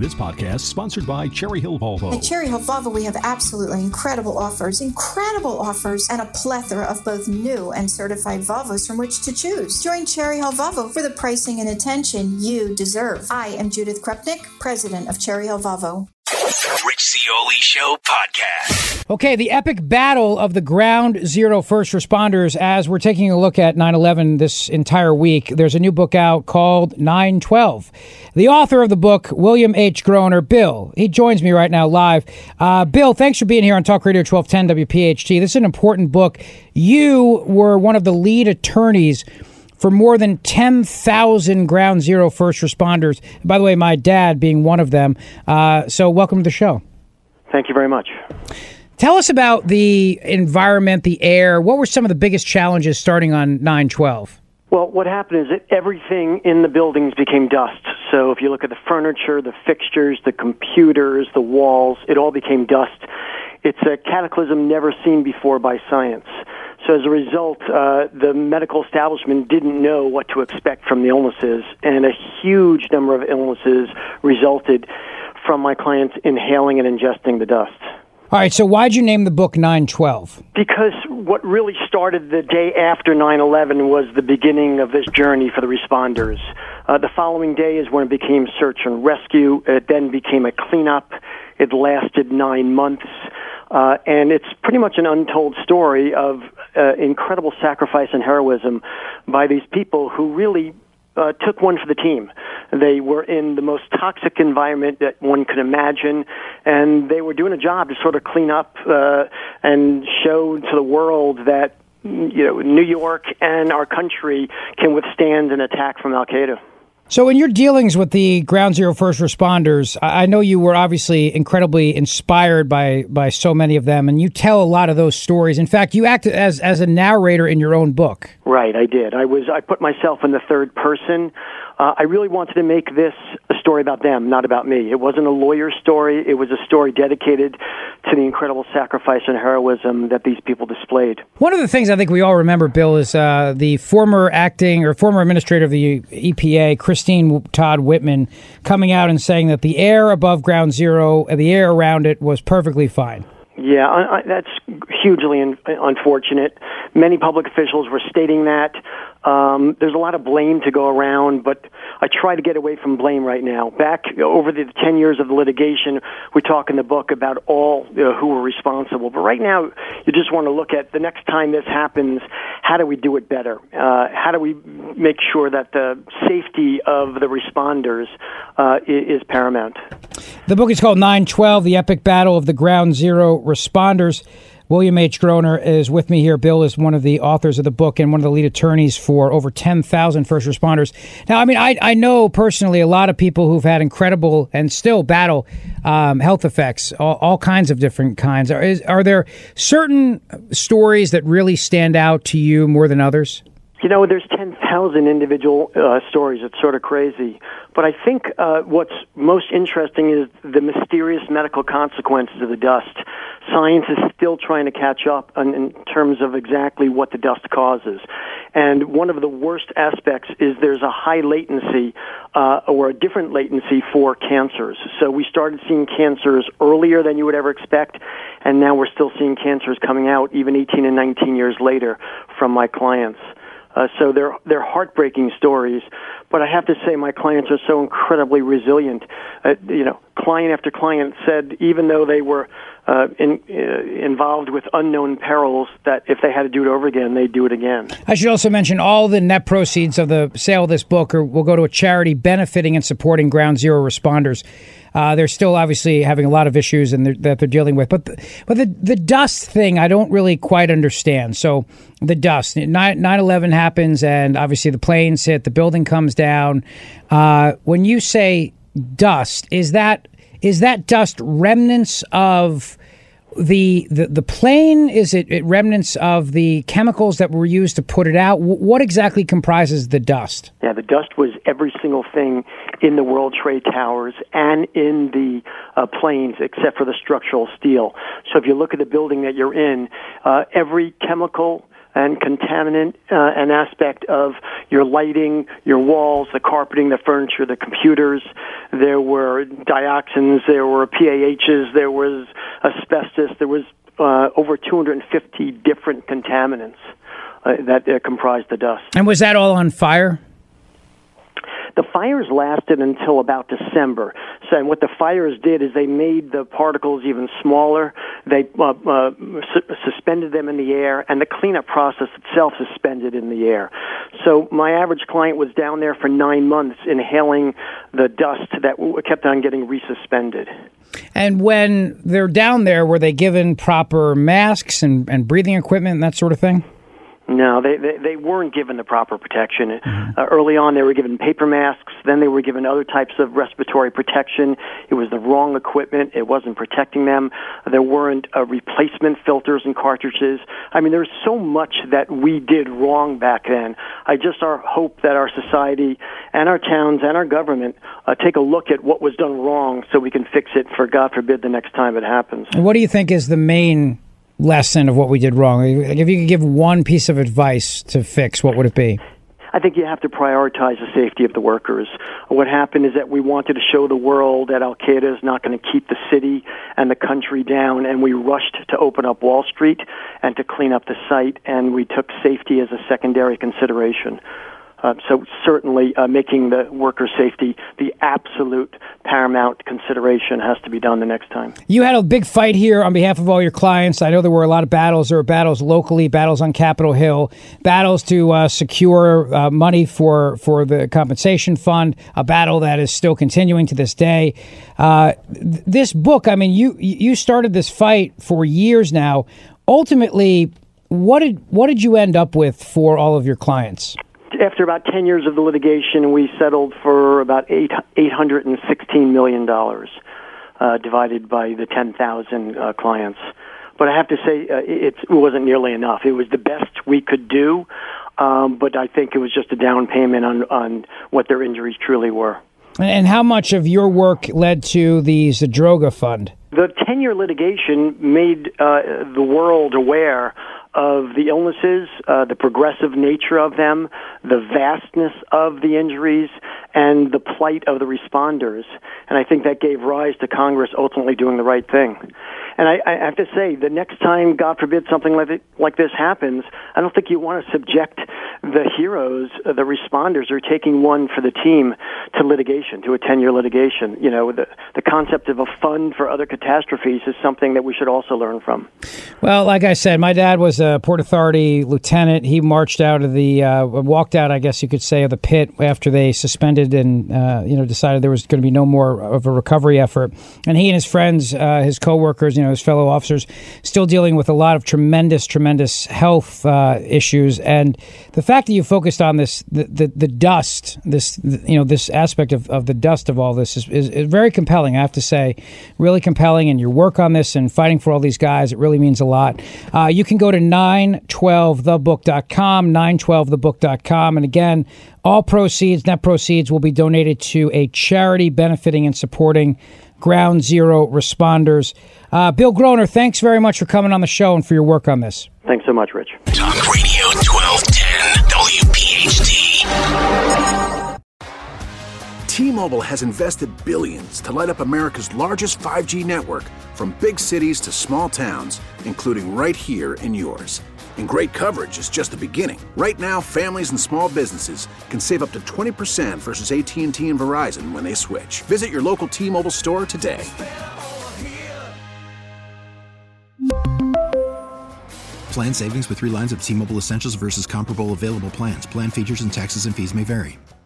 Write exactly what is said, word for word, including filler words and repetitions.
This podcast is sponsored by Cherry Hill Volvo. At Cherry Hill Volvo, we have absolutely incredible offers, incredible offers, and a plethora of both new and certified Volvos from which to choose. Join Cherry Hill Volvo for the pricing and attention you deserve. I am Judith Krupnik, president of Cherry Hill Volvo. Rich Zeoli Show podcast. Okay, the epic battle of the ground zero first responders. As we're taking a look at nine eleven this entire week, there's a new book out called nine twelve. The author of the book, William H. Groner, Bill, he joins me right now live. Uh, Bill, thanks for being here on Talk Radio twelve ten W P H T. This is an important book. You were one of the lead attorneys for more than ten thousand ground zero first responders. By the way, my dad being one of them. Uh, so welcome to the show. Thank you very much. Tell us about the environment, the air. What were some of the biggest challenges starting on nine twelve? Well, what happened is that everything in the buildings became dust. So if you look at the furniture, the fixtures, the computers, the walls, it all became dust. It's a cataclysm never seen before by science. So as a result, uh, the medical establishment didn't know what to expect from the illnesses, and a huge number of illnesses resulted from my clients inhaling and ingesting the dust. All right, so why'd you name the book nine twelve? Because what really started the day after nine eleven was the beginning of this journey for the responders. Uh, the following day is when it became search and rescue. It then became a cleanup. It lasted nine months. Uh, and it's pretty much an untold story of uh, incredible sacrifice and heroism by these people who really uh, took one for the team. They were in the most toxic environment that one could imagine, and they were doing a job to sort of clean up uh, and show to the world that, you know, New York and our country can withstand an attack from Al-Qaeda. So in your dealings with the ground zero first responders, I know you were obviously incredibly inspired by by so many of them, and you tell a lot of those stories. In fact, you act as as a narrator in your own book. Right, I did. I was I put myself in the third person. Uh, I really wanted to make this a story about them, not about me. It wasn't a lawyer's story. It was a story dedicated to the incredible sacrifice and heroism that these people displayed. One of the things I think we all remember, Bill, is uh, the former acting or former administrator of the E P A, Christine Todd Whitman, coming out and saying that the air above ground zero and the air around it was perfectly fine. Yeah, I, I, that's hugely un- unfortunate. Many public officials were stating that. Um, there's a lot of blame to go around, but I try to get away from blame right now. Back over the ten years of the litigation, we talk in the book about all you know, who were responsible. But right now, you just want to look at the next time this happens, how do we do it better? Uh, how do we make sure that the safety of the responders uh, is, is paramount? The book is called nine twelve, The Epic Battle of the Ground Zero Responders. William H. Groner is with me here. Bill is one of the authors of the book and one of the lead attorneys for over ten thousand first responders. Now, I mean, I, I know personally a lot of people who've had incredible and still battle um, health effects, all, all kinds of different kinds. Are, is, are there certain stories that really stand out to you more than others? You know, there's ten thousand individual uh, stories. It's sort of crazy. But I think uh, what's most interesting is the mysterious medical consequences of the dust. Science is still trying to catch up on, in terms of exactly what the dust causes. And one of the worst aspects is there's a high latency uh, or a different latency for cancers. So we started seeing cancers earlier than you would ever expect, and now we're still seeing cancers coming out even eighteen and nineteen years later from my clients. Uh, so they're they're heartbreaking stories, but I have to say my clients are so incredibly resilient. Uh, you know, client after client said even though they were uh, in, uh, involved with unknown perils, that if they had to do it over again, they'd do it again. I should also mention all the net proceeds of the sale of this book are, will go to a charity benefiting and supporting ground zero responders. Uh, they're still obviously having a lot of issues and they're, that they're dealing with. But the, but the, the dust thing, I don't really quite understand. So the dust, nine eleven happens and obviously the planes hit, the building comes down. Uh, when you say dust, is that is that dust remnants of the the, the plane? Is it, it remnants of the chemicals that were used to put it out? W- what exactly comprises the dust? Yeah, the dust was every single thing in the World Trade Towers and in the uh, planes except for the structural steel. So if you look at the building that you're in, uh, every chemical and contaminant, uh, an aspect of your lighting, your walls, the carpeting, the furniture, the computers. There were dioxins, there were P A Hs, there was asbestos, there was uh, over two hundred fifty different contaminants uh, that uh, comprised the dust. And was that all on fire? The fires lasted until about December. So, and what the fires did is they made the particles even smaller. They uh, uh, su- suspended them in the air, and the cleanup process itself suspended in the air. So my average client was down there for nine months inhaling the dust that w- kept on getting resuspended. And when they're down there, were they given proper masks and, and breathing equipment and that sort of thing? No, they, they they weren't given the proper protection. Mm-hmm. Uh, early on, they were given paper masks. Then they were given other types of respiratory protection. It was the wrong equipment. It wasn't protecting them. There weren't uh, replacement filters and cartridges. I mean, there's so much that we did wrong back then. I just our hope that our society and our towns and our government uh, take a look at what was done wrong so we can fix it for, God forbid, the next time it happens. And what do you think is the main lesson of what we did wrong? If you could give one piece of advice to fix, what would it be? I think you have to prioritize the safety of the workers. What happened is that we wanted to show the world that Al-Qaeda is not going to keep the city and the country down, and we rushed to open up Wall Street and to clean up the site, and we took safety as a secondary consideration. Uh, so certainly uh, making the worker safety the absolute paramount consideration has to be done the next time. You had a big fight here on behalf of all your clients. I know there were a lot of battles. There were battles locally, battles on Capitol Hill, battles to uh, secure uh, money for, for the compensation fund, a battle that is still continuing to this day. Uh, th- this book, I mean, you you started this fight for years now. Ultimately, what did what did you end up with for all of your clients? After about ten years of the litigation, we settled for about eight eight hundred and sixteen million dollars, uh, divided by the ten thousand uh, clients. But I have to say, uh, it, it wasn't nearly enough. It was the best we could do, um, but I think it was just a down payment on on what their injuries truly were. And how much of your work led to the Zadroga Fund? The ten-year litigation made uh, the world aware of the illnesses, uh, the progressive nature of them, the vastness of the injuries, and the plight of the responders. And I think that gave rise to Congress ultimately doing the right thing. And I, I have to say, the next time, God forbid, something like, it, like this happens, I don't think you want to subject the heroes, uh, the responders, who are taking one for the team to litigation, to a ten-year litigation. You know, the, the concept of a fund for other catastrophes is something that we should also learn from. Well, like I said, my dad was a Port Authority lieutenant. He marched out of the, uh, walked out, I guess you could say, of the pit after they suspended and, uh, you know, decided there was going to be no more of a recovery effort. And he and his friends, uh, his coworkers, you know, his fellow officers, still dealing with a lot of tremendous, tremendous health uh, issues. And the fact that you focused on this, the, the, the dust, this, you know, this aspect of, of the dust of all this is, is, is very compelling, I have to say, really compelling. And your work on this and fighting for all these guys, it really means a lot. Uh, you can go to nine twelve the book dot com, nine twelve the book dot com. And again, all proceeds, net proceeds, will be donated to a charity benefiting and supporting Ground Zero responders. Uh, Bill Groner, thanks very much for coming on the show and for your work on this. Thanks so much, Rich. Talk Radio twelve ten W P H D. T-Mobile has invested billions to light up America's largest five G network, from big cities to small towns, including right here in yours. And great coverage is just the beginning. Right now, families and small businesses can save up to twenty percent versus A T and T and Verizon when they switch. Visit your local T-Mobile store today. Plan savings with three lines of T-Mobile Essentials versus comparable available plans. Plan features and taxes and fees may vary.